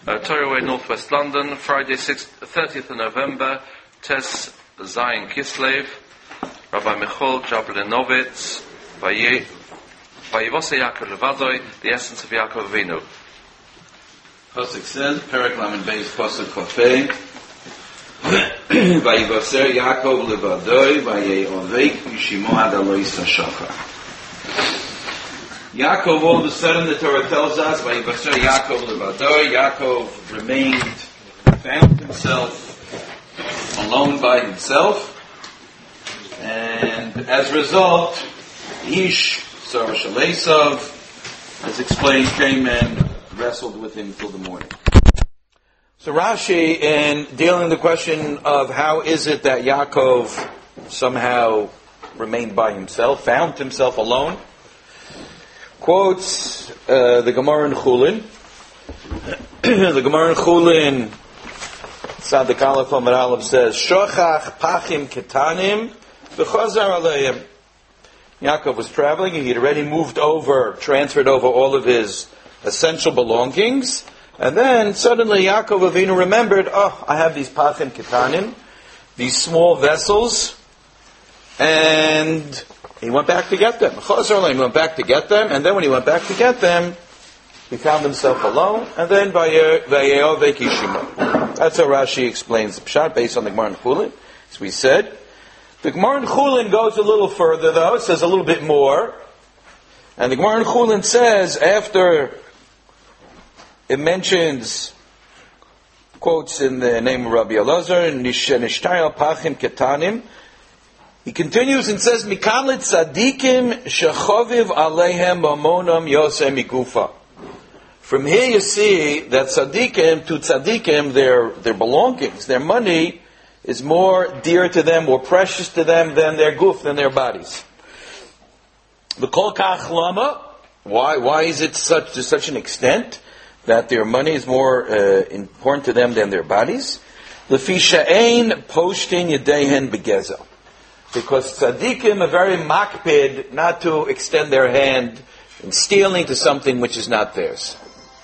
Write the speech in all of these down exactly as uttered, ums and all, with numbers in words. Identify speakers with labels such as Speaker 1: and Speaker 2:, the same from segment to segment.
Speaker 1: Uh, Torah Northwest London, Friday, thirtieth of November, Tes Zayin Kislev, Rabbi Michal Jablonowitz, Vayivose Yaakov Levadoi, the essence of Yaakov Avinu.
Speaker 2: Pasuk says, Perek Lamed Beis Pasuk Kafei, Vayivaser Yaakov Levadoi, Vayeovek Yishimo Ad Alois HaShachar. Yaakov, all of a sudden, the Torah tells us, Vayivaser Yaakov Levadoi, Yaakov remained, found himself alone by himself, and as a result, Ish, Sarash Esav, as explained, came and wrestled with him till the morning. So Rashi, in dealing with the question of how is it that Yaakov somehow remained by himself, found himself alone, quotes uh, the Gemara in Chulin. The Gemara in Chulin, Sadik Aleph Amar Aleph says, Shochach pachim ketanim v'chazar aleim. Yaakov was traveling, he had already moved over, transferred over all of his essential belongings, and then suddenly Yaakov Avinu remembered, oh, I have these pachim ketanim, these small vessels, and he went back to get them. He went back to get them, and then when he went back to get them, he found himself alone, and then Vayeovek Yishimo. That's how Rashi explains the Pshat based on the Gemara in Chulin, as we said. The Gemara in Chulin goes a little further, though. It says a little bit more. And the Gemara in Chulin says, after it mentions, quotes in the name of Rabbi Elazar, Nishtayal Pachim Ketanim, he continues and says, Mikan Tzadikim Shechoviv Aleihem Mamonam Yoseh Migufa. From here you see that tzaddikim, to tzaddikim, their, their belongings, their money, is more dear to them, more precious to them than their guf, than their bodies. The kol kach lama, why why is it such to such an extent that their money is more uh, important to them than their bodies? Lefi she'ein poshtin yedehen begezel, because tzaddikim are very makpid not to extend their hand in stealing to something which is not theirs.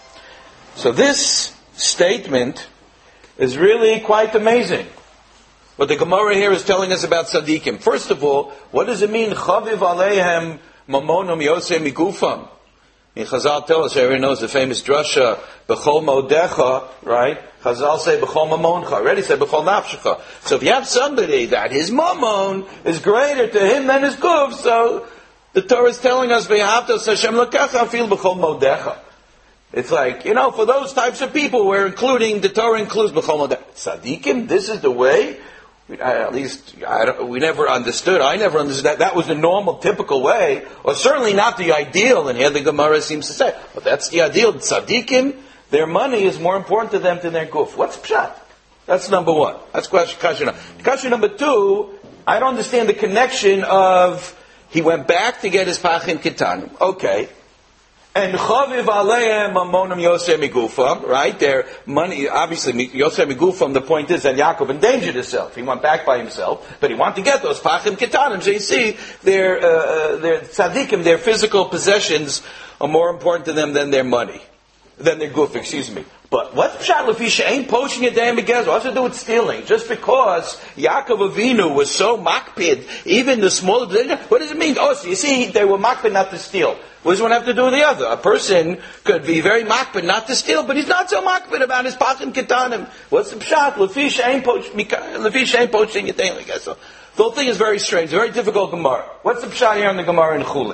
Speaker 2: So this statement is really quite amazing. What the Gemara here is telling us about tzaddikim. First of all, what does it mean? Chaviv aleihem mamonum yoseh migufam. In Chazal tell us, everyone knows the famous drasha, b'chol modecha, right? Chazal say b'chol mamoncha. Already said b'chol nafshecha. So if you have somebody that his mamon is greater to him than his guf, so the Torah is telling us, v'yahavtos Hashem l'kecha fil b'chol modecha. It's like, you know, for those types of people, we're including, the Torah includes b'chol modecha. Tzaddikim, this is the way. At least I don't, we never understood. I never understood that. That was the normal, typical way, or certainly not the ideal. And here the Gemara seems to say, but that's the ideal. Tzaddikim, their money is more important to them than their guf. What's pshat? That's number one. That's question. Question, question number two. I don't understand the connection of he went back to get his pachim ketanim. Okay. And chaviv aleihem mamonam yoseh migufam, right? Their money, obviously, yoseh migufam, the point is that Yaakov endangered himself. He went back by himself, but he wanted to get those pachim ketanim. So you see, their, uh, their tzaddikim, their physical possessions are more important to them than their money. Than their guf, excuse me. But what's pshat lefisha ain't poaching a damn begezel? What's it to do with stealing? Just because Yaakov Avinu was so makpid, even the small, what does it mean? Oh, so you see, they were makpid not to steal. What does one have to do with the other? A person could be very makpid not to steal, but he's not so makpid about his pachim ketanim. What's the pshat? Lefisha ain't poaching a damn begezel. The whole thing is very strange, very difficult Gemara. What's the pshat here on the Gemara in Chulin?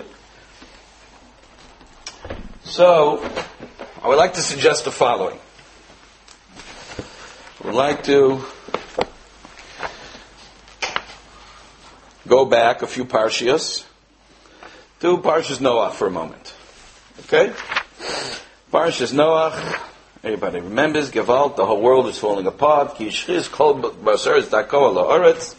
Speaker 2: So, I would like to suggest the following. I would like to go back a few parshias to Parshas Noach for a moment. Okay? Parshas Noach, everybody remembers, Gewalt, the whole world is falling apart, Ki yishchiz kol basar es dako ala haaretz.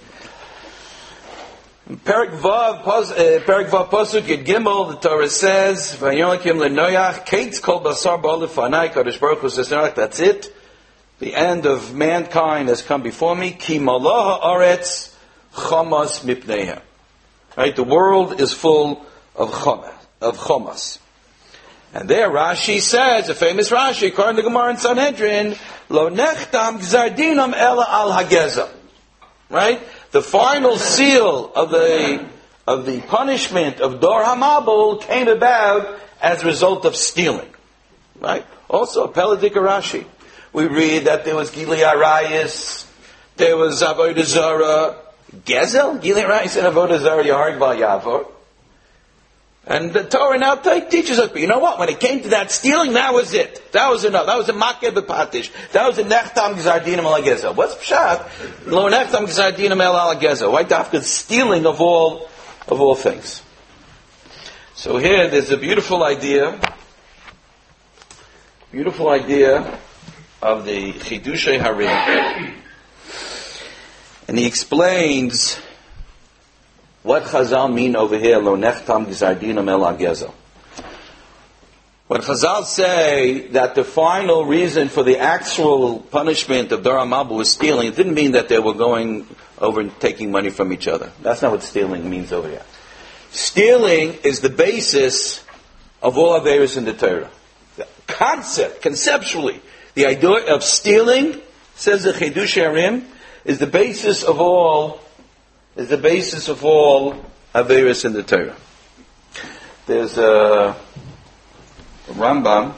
Speaker 2: Perik Vav, Perik Vav Pasuk Yud Gimel, the Torah says, "Vayonakim leNoach, Kates kol basar ba'alefanai." Kadosh Baruch Hu says, "Noach, that's it. The end of mankind has come before me. Ki malaha aretz chamas mipneihem." Right, the world is full of chamas. Of chamas. And there Rashi says, a famous Rashi, according to Gemara in Sanhedrin, Lo nechtam gzar dinam ela al hageza. Right? The final seal of the of the punishment of Dor HaMabul came about as a result of stealing. Right? Also, a Peladik Rashi. We read that there was Gilei Arayis, there was Avodah Zarah, Gezel, Gilei Arayis and Avodah Zarah, Yaharg Val Yavor. And the Torah now t- teaches us, but you know what? When it came to that stealing, that was it. That was enough. That was a Makeh B'Patish. That was a Nechtam Gzar Dinam Al Gezel. What's Pshat? Lo Nechtam Gzar Dinam Al Gezel. Why after stealing of all of all things? So here, there's a beautiful idea, beautiful idea of the Chidushei Harim, and he explains what Chazal mean over here, Lo nechtam gzar dinam el hagezel. When Chazal say that the final reason for the actual punishment of Dor HaMabul was stealing, it didn't mean that they were going over and taking money from each other. That's not what stealing means over here. Stealing is the basis of all Averis in the Torah. The concept, conceptually, the idea of stealing, says the Chidushei Harim, is the basis of all is the basis of all Averis in the Torah. There's a, a Rambam.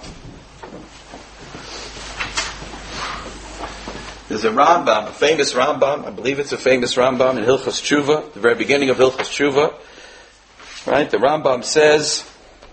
Speaker 2: There's a Rambam, a famous Rambam. I believe it's a famous Rambam in Hilchos Tshuva, the very beginning of Hilchos Tshuva. Right? The Rambam says,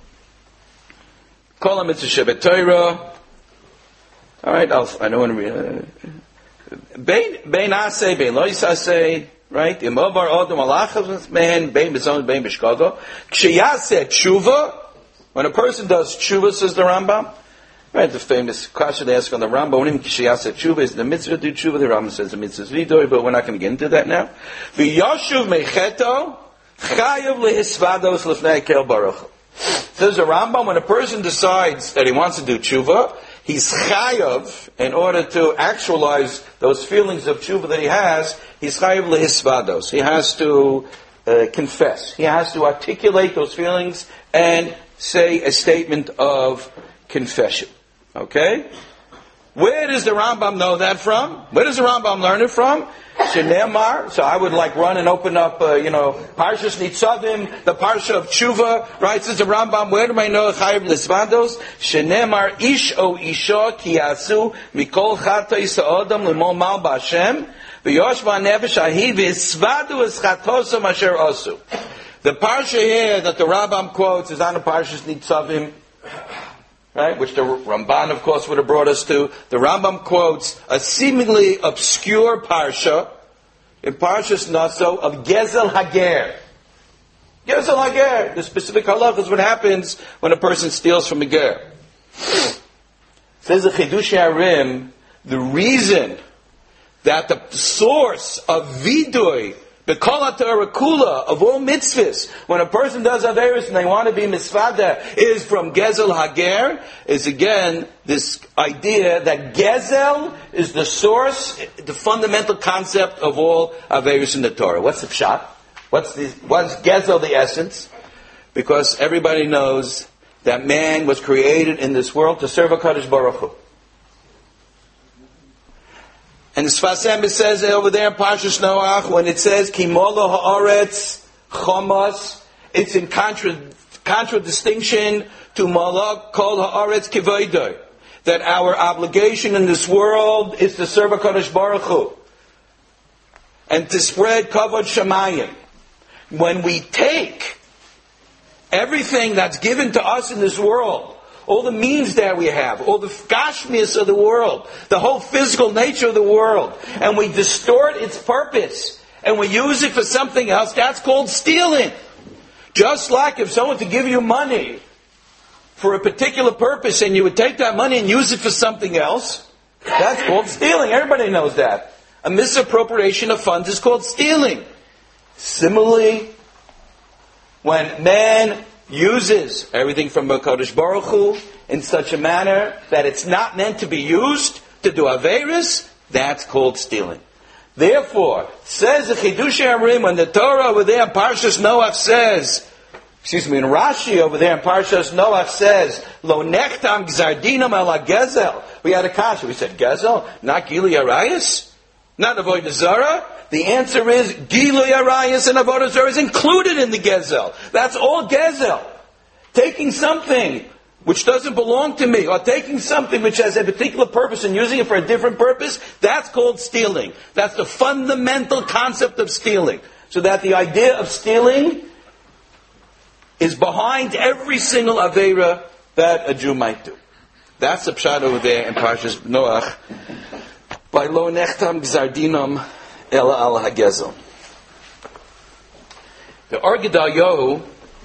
Speaker 2: Kol HaMitzvah Shebet All right, I'll, I don't want to read. Bein bein asay, bein lo yisasay. Right? Imovar odom alachas man bein bezon bein bishkogo. Kshiyaseh tshuva. When a person does tshuva, says the Rambam. Right? The famous question they ask on the Rambam. When kshiyaseh tshuva is the mitzvah to do tshuva. The Rambam says the mitzvah is vidoi, but we're not going to get into that now. V'yoshuv mecheto chayav lehisvados lefnei kel baruch. Says the Rambam, when a person decides that he wants to do tshuva, he's chayav, in order to actualize those feelings of tshuva that he has, he's chayav lehisvados. He has to uh, confess. He has to articulate those feelings and say a statement of confession. Okay? Where does the Rambam know that from? Where does the Rambam learn it from? Shenemar. So I would like run and open up, uh, you know, Parshas Nitzavim, the Parsha of Tshuva, right? Says the Rambam, where do I know Chayiv Lisvados? Shenemar ish o isha ki yasu mikol chata isa odam limol mal b'Hashem v'yosh v'anefesh ahi v'isvadu es chatosam asher osu. The Parsha here that the Rambam quotes is on the Parshas Nitzavim, right, which the Ramban, of course, would have brought us to. The Rambam quotes a seemingly obscure parsha in Parshas Naso of Gezel Hager. Gezel Hager. The specific halach is what happens when a person steals from a ger. Says the Chidushei Harim, the reason that the source of vidui, the Kol HaTorah Kula of all mitzvahs, when a person does Averis and they want to be misvada, is from Gezel Hager, is again this idea that Gezel is the source, the fundamental concept of all Averis in the Torah. What's the pshat? What's the, what's Gezel the essence? Because everybody knows that man was created in this world to serve HaKadosh Baruch Hu. And the Sfas Emes says over there in Parshas Noach, when it says Kimolo Haaretz Chomas, it's in contra, contradistinction to Malak Kol Haaretz Kivoidoi, that our obligation in this world is to serve HaKadosh Baruch Hu and to spread Kavod Shamayim. When we take everything that's given to us in this world, all the means that we have, all the gashmias of the world, the whole physical nature of the world, and we distort its purpose, and we use it for something else, that's called stealing. Just like if someone to give you money for a particular purpose, and you would take that money and use it for something else, that's called stealing. Everybody knows that. A misappropriation of funds is called stealing. Similarly, when man uses everything from HaKadosh Baruch Hu in such a manner that it's not meant to be used to do Averis, that's called stealing. Therefore, says the Chidushei Harim, when the Torah over there in Parshas Noach says, excuse me, in Rashi over there in Parshas Noach says, Lo nechtam gzardinam ala gezel. We had a kasha. We said, Gezel? Not Gili Arayas? Not Avodah Zarah? The answer is, Gili Arayas and Avodah Zarah is included in the Gezel. That's all Gezel. Taking something which doesn't belong to me, or taking something which has a particular purpose and using it for a different purpose, that's called stealing. That's the fundamental concept of stealing. So that the idea of stealing is behind every single Aveira that a Jew might do. That's the pshat over there in Parshas Noach. By lo nechtam gzardinam ela al hagezel. The Or Gedayahu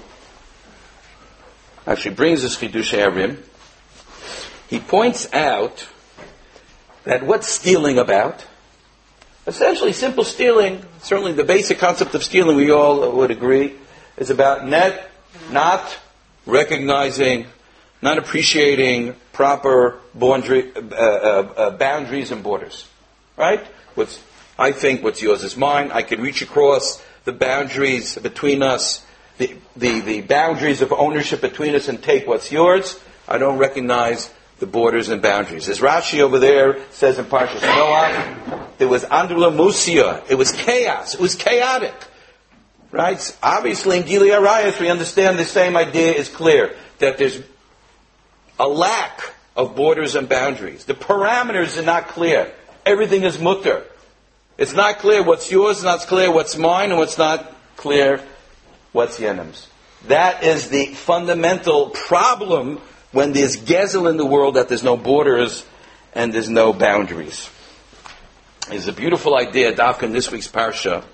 Speaker 2: actually brings us Chidush Arim. He points out that what's stealing about? Essentially, simple stealing, certainly the basic concept of stealing, we all would agree, is about net, not recognizing, not appreciating proper boundary, uh, uh, uh, boundaries and borders. Right? What's, I think what's yours is mine. I can reach across the boundaries between us, the, the, the boundaries of ownership between us and take what's yours. I don't recognize the borders and boundaries. As Rashi over there says in Parshas Noach, there was Andula Musia. It was chaos. It was chaotic. Right? Obviously in Gili Arayas we understand the same idea is clear. That there's a lack of borders and boundaries. The parameters are not clear. Everything is mutter. It's not clear what's yours, it's not clear what's mine, and what's not clear what's Yenim's. That is the fundamental problem when there's gezel in the world, that there's no borders and there's no boundaries. It's a beautiful idea, Dafka, in this week's Parsha.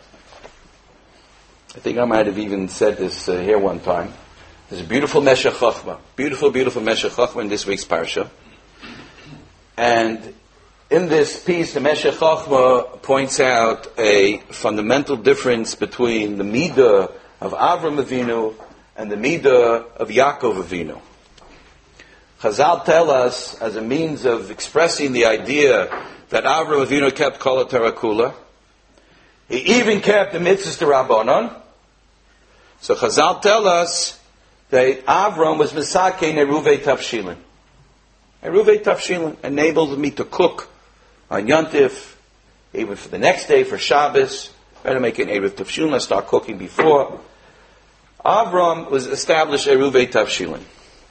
Speaker 2: I think I might have even said this uh, here one time. There's a beautiful Meshech Chochmah. Beautiful, beautiful Meshech Chochmah in this week's Parsha. And in this piece, the Meshech Chochmah points out a fundamental difference between the Midah of Avram Avinu and the Midah of Yaakov Avinu. Chazal tell us, as a means of expressing the idea that Avram Avinu kept Kol HaTorah Kula, he even kept the mitzvahs D'Rabbanan. So Chazal tell us that Avram was Misakeh Neruvei Tavshilin. Neruvei Tavshilin enabled me to cook on Yontif, even for the next day, for Shabbos. Better make an Eruv Tavshilin, let's start cooking before. Avram was established Eruvei Tavshilin.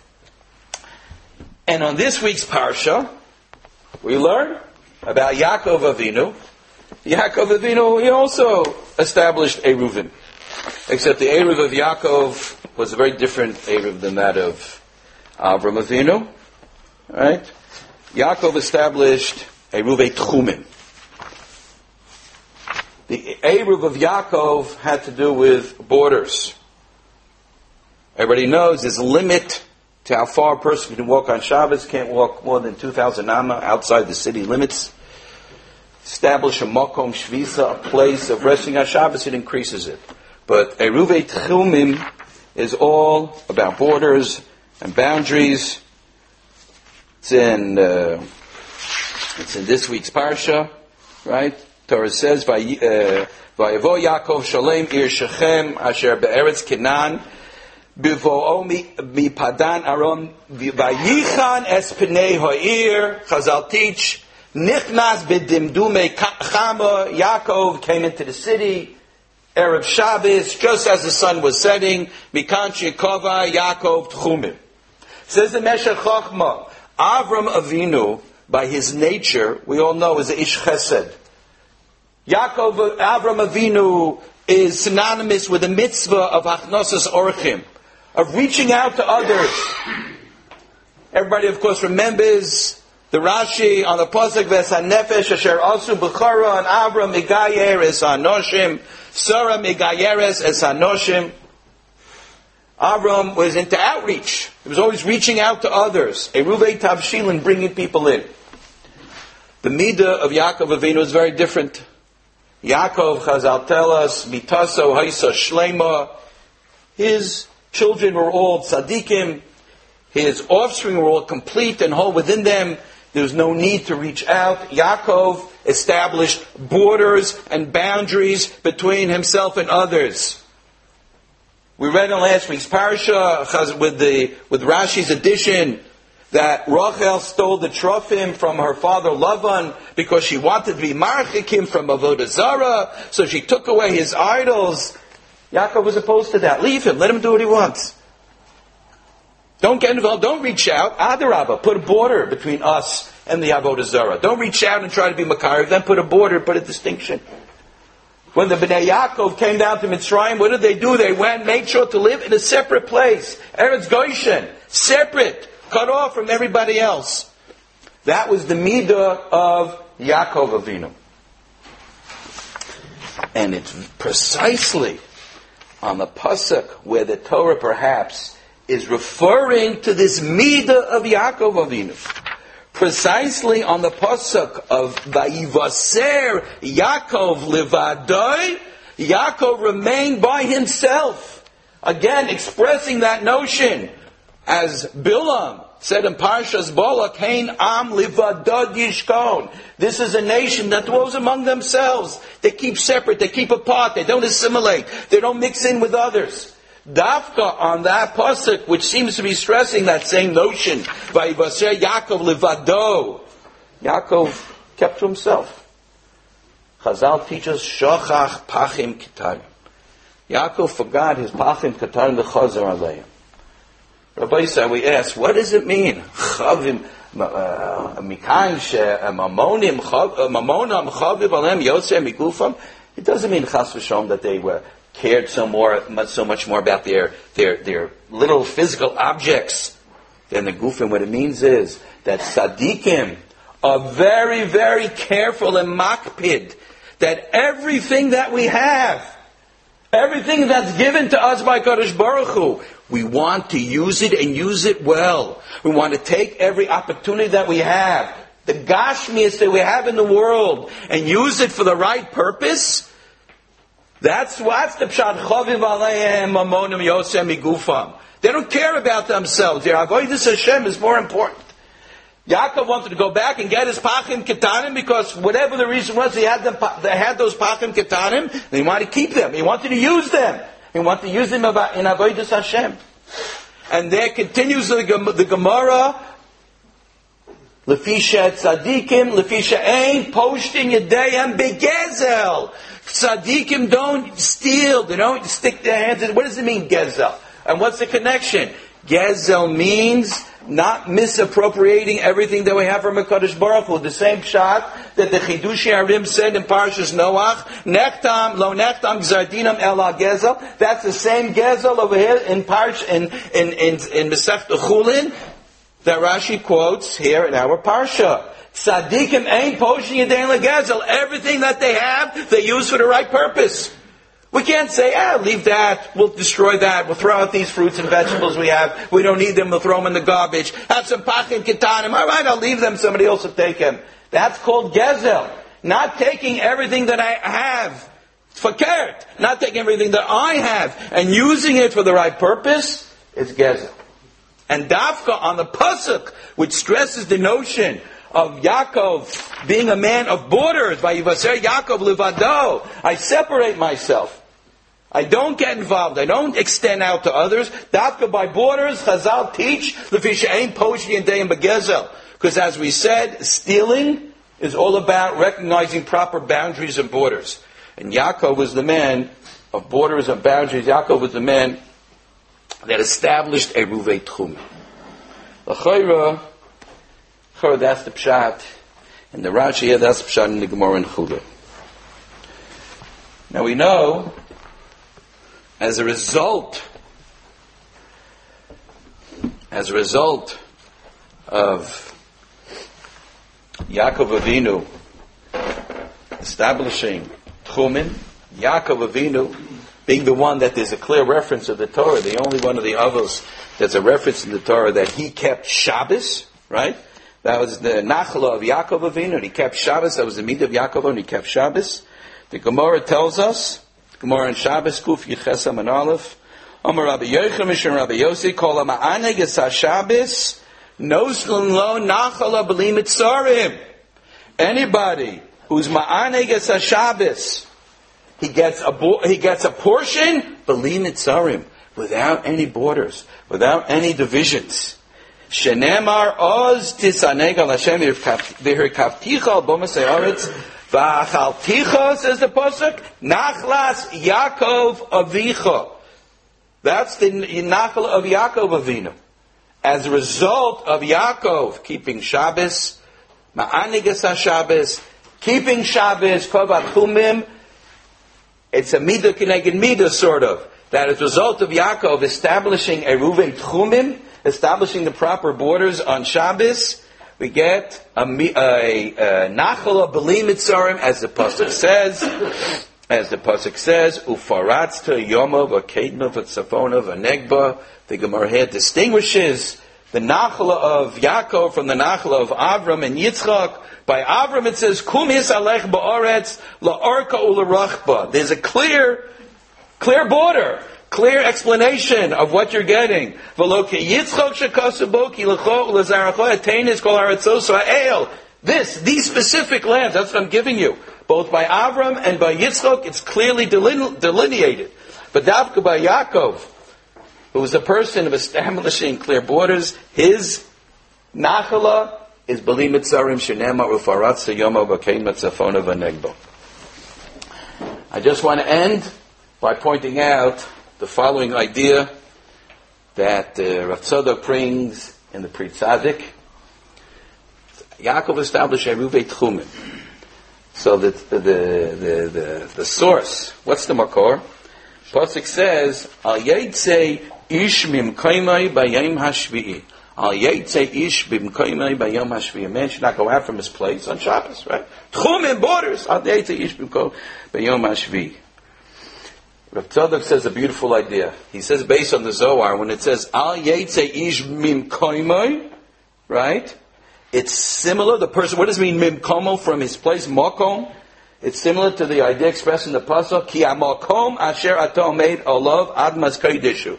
Speaker 2: And on this week's Parsha, we learn about Yaakov Avinu. Yaakov Avinu, he also established Eruvim. Except the Eruv of Yaakov was a very different Eruv than that of Avram Avinu. Right? Yaakov established Eruvei Tchumim. The Eruv of Yaakov had to do with borders. Everybody knows there's a limit to how far a person can walk on Shabbos. Can't walk more than two thousand amma outside the city limits. Establish a Makom Shvisa, a place of resting on Shabbos, it increases it. But Eruvei Tchumim is all about borders and boundaries. It's in uh, it's in this week's Parsha, right? Torah says, "Vayavo Yaakov Shalem Ir Shechem Asher Be'eretz Kenan Bivo'o Mi Padan Aron Vayichan Es Pnei Ha'ir." Chazal teach, Nichnas B'Dimdume Chama. Yaakov came into the city Erev Shabbos, just as the sun was setting. Mikan Shekova Yaakov Tchumim. Says the Meshech Chochmah, Avram Avinu, by his nature, we all know, is a Ish Chesed. Yaakov, Avram Avinu is synonymous with the mitzvah of Achnosas Orchim, of reaching out to others. Everybody, of course, remembers the Rashi on the Pasuk Ves HaNefesh Asher Asu B'chara, and Avram Megayer Es HaNoshim, Sarah Megayeres Es HaNoshim. Avram was into outreach. He was always reaching out to others. Eruvei Tavshilin, bringing people in. The Midah of Yaakov Avinu is very different. Yaakov, Chazal tell us, Mitaso Haisa Shlema. His children were all tzaddikim. His offspring were all complete and whole within them. There was no need to reach out. Yaakov established borders and boundaries between himself and others. We read in last week's parasha with the with Rashi's addition that Rachel stole the trophim from her father Lavan because she wanted to be marchik him from Avodah Zarah, so she took away his idols. Yaakov was opposed to that. Leave him. Let him do what he wants. Don't get involved. Don't reach out. Adarabah, put a border between us and the Avodah Zarah. Don't reach out and try to be Makarev. Then put a border, put a distinction. When the Bnei Yaakov came down to Mitzrayim, what did they do? They went and made sure to live in a separate place. Eretz Goshen. Separate. Cut off from everybody else. That was the midah of Yaakov Avinu. And it's precisely on the pasuk where the Torah perhaps is referring to this midah of Yaakov Avinu. Precisely on the pasuk of Vayivaser Yaakov Levadoi, Yaakov remained by himself. Again, expressing that notion. As Bilam said in Parshas Balak, Hein Am Livadod Yishkon. This is a nation that dwells among themselves. They keep separate, they keep apart, they don't assimilate, they don't mix in with others. Dafka on that pasuk, which seems to be stressing that same notion, Vayivaser Yaakov Levado. Yaakov kept to himself. Chazal teaches Shochach Pachim Kitarim. Yaakov forgot his Pachim Kitarim the Chazar Aleim. Rabbi Yisrael, we ask, what does it mean? Chavim, Mikaim she Mamonim Mamonam Chaviv Alem Yosef Migufam. It doesn't mean Chas v'Shalom that they were cared so more, so much more about their their their little physical objects than the Gufim. What it means is that Tzaddikim are very, very careful and makpid that everything that we have, everything that's given to us by Kadosh Baruch Hu, we want to use it and use it well. We want to take every opportunity that we have, the Gashmias that we have in the world, and use it for the right purpose. That's what's the Pshat Chaviv Aleihem Mamonim Yosem Migufam. They don't care about themselves. Their Avodas Hashem is more important. Yaakov wanted to go back and get his Pachim Ketanim because whatever the reason was, he had them, they had those Pachim Ketanim, and he wanted to keep them. He wanted to use them. He wanted to use them in Avodas Hashem. And there continues the, the Gemara, Lefisha Tzadikim, Lefisha Ein, Poshtin Yedayim Begezel. Tzadikim don't steal, they don't stick their hands in. What does it mean, Gezel? And what's the connection? Gezel means not misappropriating everything that we have from HaKadosh Baruch Hu. The same shot that the Chidushei Arim said in Parshas Noach, Nechtam, lo nechtam gzardinam ela gezel. That's the same gezel over here in Parsh, in, in, in, in Masechta Chulin, that Rashi quotes here in our Parsha. Tzadikim ain't poshing yadayin legezel. Everything that they have, they use for the right purpose. We can't say, ah, leave that, we'll destroy that, we'll throw out these fruits and vegetables we have, we don't need them, we'll throw them in the garbage, have some pachim ketanim, alright, I'll leave them, somebody else will take them. That's called gezel. Not taking everything that I have, fakert, not taking everything that I have, and using it for the right purpose, is gezel. And dafka on the pasuk, which stresses the notion of Yaakov being a man of borders, by Yivaser Yaakov Levado, I separate myself. I don't get involved. I don't extend out to others. Dafka by borders, Chazal teach, Lefisha Ein Poshi and Deyim Begezel. Because as we said, stealing is all about recognizing proper boundaries and borders. And Yaakov was the man of borders and boundaries. Yaakov was the man that established a Ruvei Tchum. L'chayra, that's the Pshat. And the Rashi here, that's the Pshat in the Gemara in Chulin. Now we know, as a result, as a result of Yaakov Avinu establishing Tchumin, Yaakov Avinu being the one that there's a clear reference of the Torah, the only one of the Avos that's a reference in the Torah that he kept Shabbos, right? That was the Nachla of Yaakov Avinu, and he kept Shabbos. That was the Midah of Yaakov, and he kept Shabbos. The Gemara tells us, Gemara in Shabbos, Kuf Yechesam and Aleph, Amar Rabbi Yochanan Mishon Rabbi Yossi, Kol HaMa'aneg Yisah Shabbos, Noslin Lo Nachala B'li Mitzarim. Anybody who's Ma'aneg Yisah Shabbos, he gets a he gets a portion B'li Mitzarim, without any borders, without any divisions. Shenemar oz tisaneg al Hashem v'hirkavticha al bomas ha'aretz v'achalticha, says the pasuk, nachlas Yaakov avicha. That's the nachal of Yaakov Avinu. As a result of Yaakov keeping Shabbos, ma'anigas HaShabbos, keeping Shabbos, kovat chumim, it's a midah kineged midah, sort of. That as a result of Yaakov establishing a Reuven Tchumim, establishing the proper borders on Shabbos, we get a, a, a nachal of B'li Mitzarim, as the pasuk says, as the pasuk says, Ufaratzta Yomov Akednov Atzafonov Anegba. The Gemara here distinguishes the nachal of Yaakov from the nachal of Avram and Yitzchak. By Avram it says, Kum Yisalech Ba'aretz La'orka U'Larachba. There's a clear, clear border, clear explanation of what you're getting. This, these specific lands, that's what I'm giving you. Both by Avram and by Yitzchak, it's clearly deline- delineated. But Davka by Yaakov, who was a person of establishing clear borders, his nachala is B'li Mitzarim Shenema Ufaratza Yoma B'Kein Matzafona V'Negbo. I just want to end by pointing out the following idea that uh, Rav Tzadok brings in the Pri Tzadik. Yaakov established a Ruvei Tchumim. So the the, the the the source, what's the makor? Pasuk says, Al Yeitzei Ish Mimkaimai Bayayim Hashvi'i. Al Yeitzei Ish Mimkaimai Bayayim Hashvi'i. A man should not go out from his place on Shabbos, right? Tchumim, borders. Al Yeitzei Ish Mimkaimai Bayayim Hashvi'i. Rav Tzadok says a beautiful idea. He says, based on the Zohar, when it says Al Yeitzei Ish Mimkaimai, right? It's similar. The person, what does it mean, mimkomo, from his place, mokom? It's similar to the idea expressed in the pasuk, ki amokom asher ato made olav admas kodesh.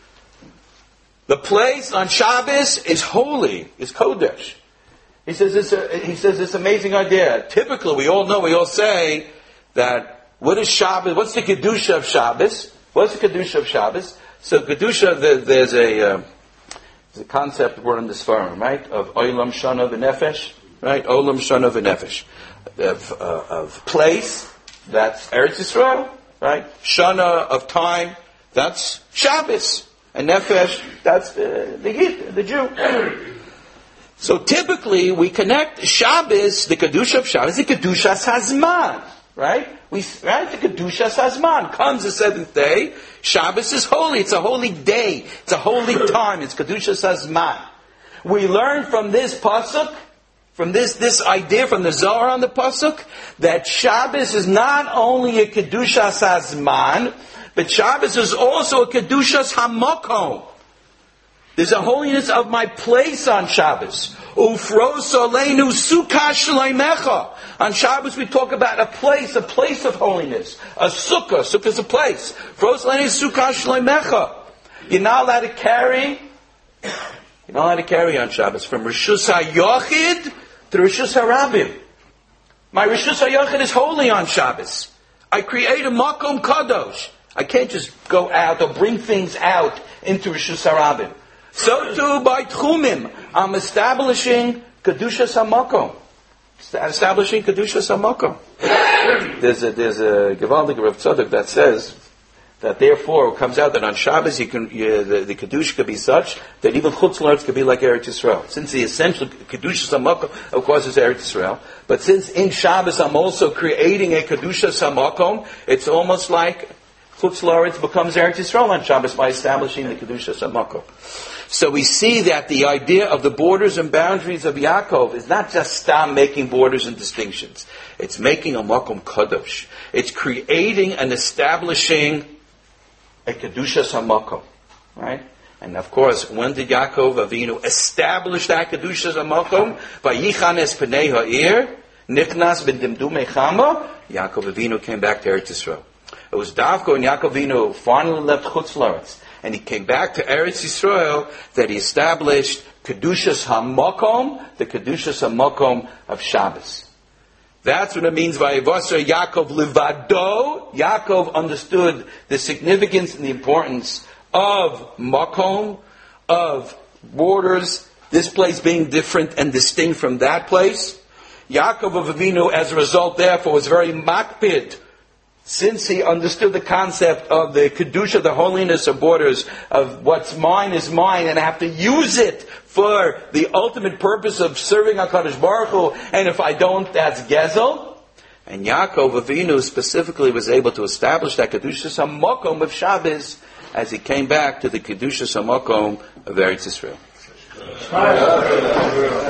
Speaker 2: The place on Shabbos is holy, is kodesh. He says this. Uh, he says this amazing idea. Typically, we all know, we all say that what is Shabbos? What's the kedusha of Shabbos? What's the kedusha of Shabbos? So kedusha, there, there's a. Uh, There's a concept word in this forum, right? Of olam shana v'nefesh, right? Olam shana v'nefesh, of, uh, of place, that's Eretz Yisrael, right? Shana of time, that's Shabbos, and nefesh, that's the the, Yid, the Jew. So typically we connect Shabbos, the kedusha of Shabbos, the kedusha hazman, right? We right, the kedusha hazman comes the seventh day. Shabbos is holy. It's a holy day. It's a holy time. It's kedusha hazman. We learn from this pasuk, from this this idea from the Zohar on the pasuk, that Shabbos is not only a kedusha hazman, but Shabbos is also a kedusha hamakom. There's a holiness of my place on Shabbos. Ufros aleinu sukkah shleimecha. On Shabbos we talk about a place, a place of holiness. A sukkah. Sukkah is a place. Ufros aleinu sukkah shleimecha. You're not allowed to carry, you're not allowed to carry on Shabbos from Rishus HaYochid to Rishus HaRabim. My Rishus HaYochid is holy on Shabbos. I create a makom kadosh. I can't just go out or bring things out into Rishus HaRabim. So too by Tchumim, I'm establishing Kedushas HaMakom. Establishing Kedushas HaMakom. There's a, there's a Gevaldik Rav Tzadok that says that therefore it comes out that on Shabbos you can, you, the, the Kedush could be such that even Chutz La'aretz could be like Eretz Yisrael. Since the essential Kedushas HaMakom, of course, is Eretz Yisrael. But since in Shabbos I'm also creating a Kedushas HaMakom, it's almost like Chutz La'aretz becomes Eretz Yisrael on Shabbos by establishing the Kedushas HaMakom. So we see that the idea of the borders and boundaries of Yaakov is not just stam making borders and distinctions. It's making a makom kadosh. It's creating and establishing a kedushas hamakom, right? And of course, when did Yaakov Avinu establish that kedushas hamakom? Vayichanes pnei ha'ir, nichnas b'dimdumei chama. Yaakov Avinu came back to Eretz Yisrael. It was Davko and Yaakov Avinu finally left Chutz La'aretz. And he came back to Eretz Yisrael that he established Kedushas HaMakom, the Kedushas HaMakom of Shabbos. That's what it means by Vayivasar Yaakov Livado. Yaakov understood the significance and the importance of makom, of borders, this place being different and distinct from that place. Yaakov Avinu, as a result, therefore, was very makpid, since he understood the concept of the kedusha, the holiness of borders, of what's mine is mine, and I have to use it for the ultimate purpose of serving HaKadosh Baruch Hu, and if I don't, that's gezel. And Yaakov Avinu specifically was able to establish that kedusha hamakom of Shabbos as he came back to the kedusha hamakom of Eretz Yisrael.